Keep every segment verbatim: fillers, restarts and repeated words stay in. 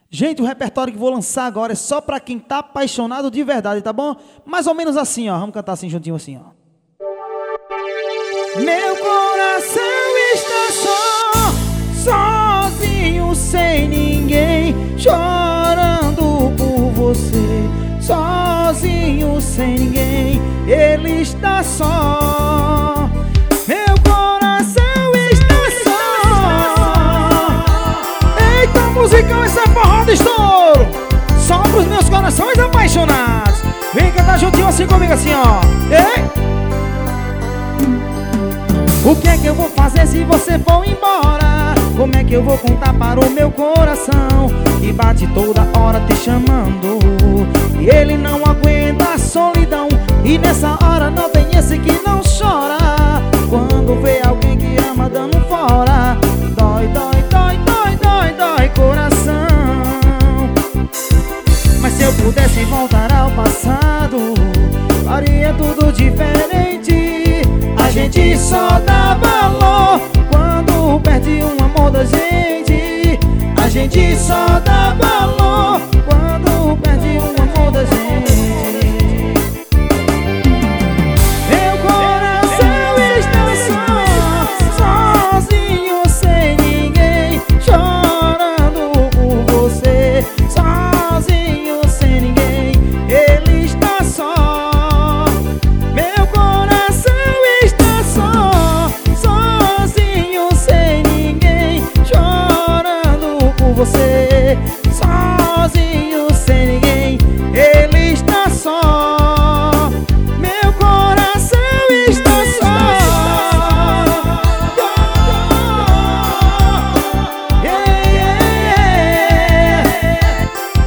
Gente, o repertório que vou lançar agora é só pra quem tá apaixonado de verdade, tá bom? Mais ou menos assim, ó. Vamos cantar assim juntinho assim, ó. Meu coração está só, sozinho, sem ninguém, chorando por você. Sozinho, sem ninguém, ele está só. Meu coração está só. Eita, musical, essa é forró de estouro. Só pros meus corações apaixonados. Vem cantar juntinho assim comigo, assim, ó. Ei! O que é que eu vou fazer se você for embora? Como é que eu vou contar para o meu coração que bate toda hora te chamando? E ele não aguenta a solidão, e nessa hora não tem esse que não chora. Quando vê alguém que ama dando fora, dói, dói, dói, dói, dói, dói coração. Mas se eu pudesse voltar ao passado, faria tudo diferente. A gente só dá valor quando perde um amor da gente. A gente só dá valor quando perde um amor da gente. Meu coração está só, sozinho, sem ninguém, chorando por você. Sozinho, sem ninguém, ele está só. Meu coração está só, sozinho, sem ninguém, chorando por você. Sozinho, sem ninguém, ele está só. Meu coração está só. Yeah, yeah, yeah.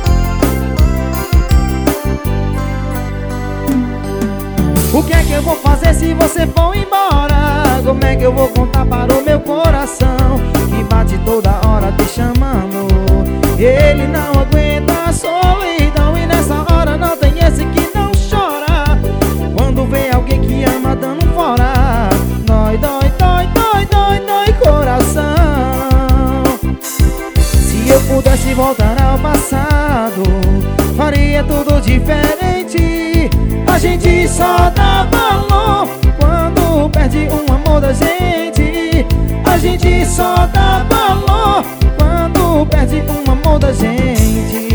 O que é que eu vou fazer se você for embora? Como é que eu vou contar para o meu coração que bate toda hora te chamando? Ele não aguenta a solidão, e nessa hora não tem esse que não chora. Quando vê alguém que ama dando fora, dói, dói, dói, dói, dói, dói coração. Se eu pudesse voltar ao passado, faria tudo diferente. A gente só dá valor quando perde um amor da gente. A gente só dá valor quando perde um amor da gente.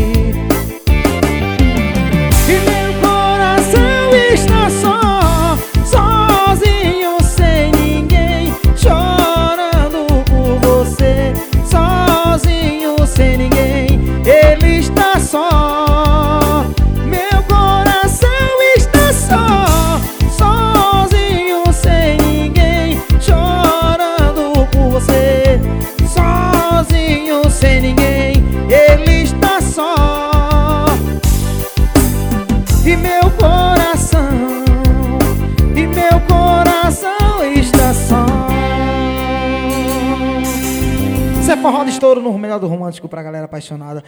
E meu coração está só, sozinho, sem ninguém, chorando por você. Sozinho, sem ninguém, ele está só. Meu coração está só, sozinho, sem ninguém, chorando por você. Sozinho, sem ninguém, ele está só. E meu coração, e meu coração está só. Isso é forró de estouro no melhor do romântico pra galera apaixonada.